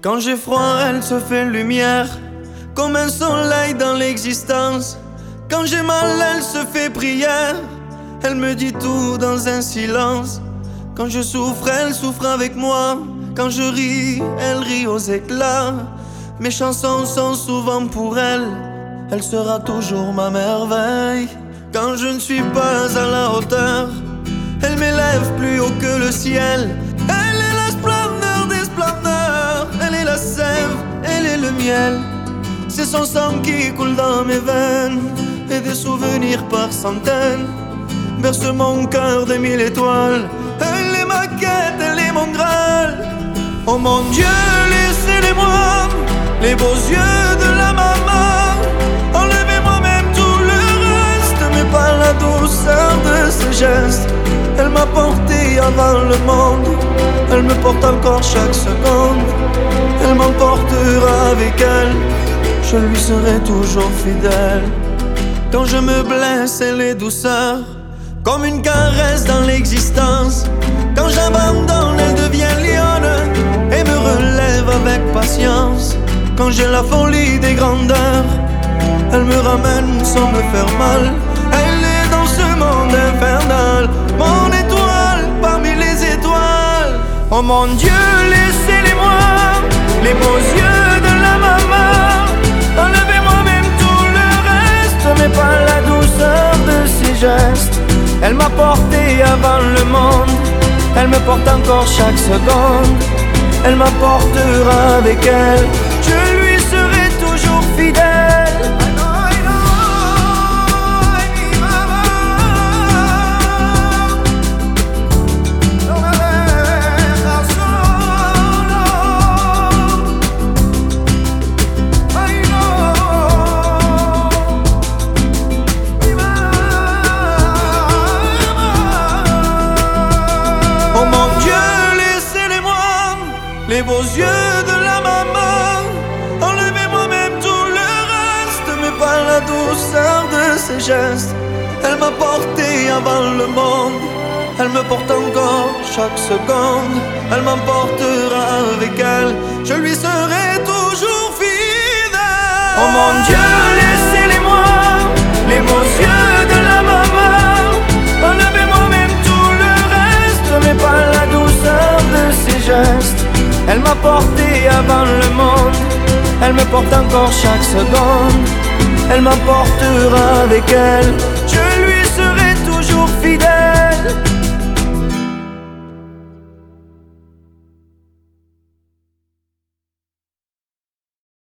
Quand j'ai froid, elle se fait lumière, comme un soleil dans l'existence. Quand j'ai mal, elle se fait prière, elle me dit tout dans un silence. Quand je souffre, elle souffre avec moi. Quand je ris, elle rit aux éclats. Mes chansons sont souvent pour elle, elle sera toujours ma merveille. Quand je ne suis pas à la hauteur, elle m'élève plus haut que le ciel. Elle est la splendeur des splendeurs, elle est la sève, elle est le miel. C'est son sang qui coule dans mes veines, et des souvenirs par centaines berce mon cœur de 1000 étoiles. Elle est ma quête, elle est mon Graal. Oh mon Dieu, laissez-les-moi, les beaux yeux de la maman. Enlevez-moi même tout le reste, mais pas la douceur de ses gestes. Elle m'a porté avant le monde, elle me porte encore chaque seconde. Elle m'emportera avec elle, je lui serai toujours fidèle. Quand je me blesse, elle est douceur, comme une caresse dans l'existence. Quand j'abandonne, elle devient lionne et me relève avec patience. Quand j'ai la folie des grandeurs, elle me ramène sans me faire mal. Elle est dans ce monde infernal, mon étoile parmi les étoiles. Oh mon Dieu, laissez-les-moi, les beaux yeux de la maman. Enlevez-moi même tout le reste, mais pas la douceur de ses gestes. Elle m'a porté avant le monde, elle me porte encore chaque seconde. Elle m'apportera avec elle, je lui serai toujours fidèle. Oh mon Dieu, laissez-les-moi, les beaux yeux de la maman. Enlevez-moi même tout le reste, mais pas la douceur de ses gestes. Elle m'a porté avant le monde, elle me porte encore chaque seconde. Elle m'emportera avec elle, je lui serai toujours fidèle. Oh mon Dieu, laissez-les-moi, les beaux yeux de la maman. Enlevez-moi même tout le reste, mais pas la douceur de ses gestes. Elle m'a porté avant le monde, elle me porte encore chaque seconde. Elle m'emportera avec elle,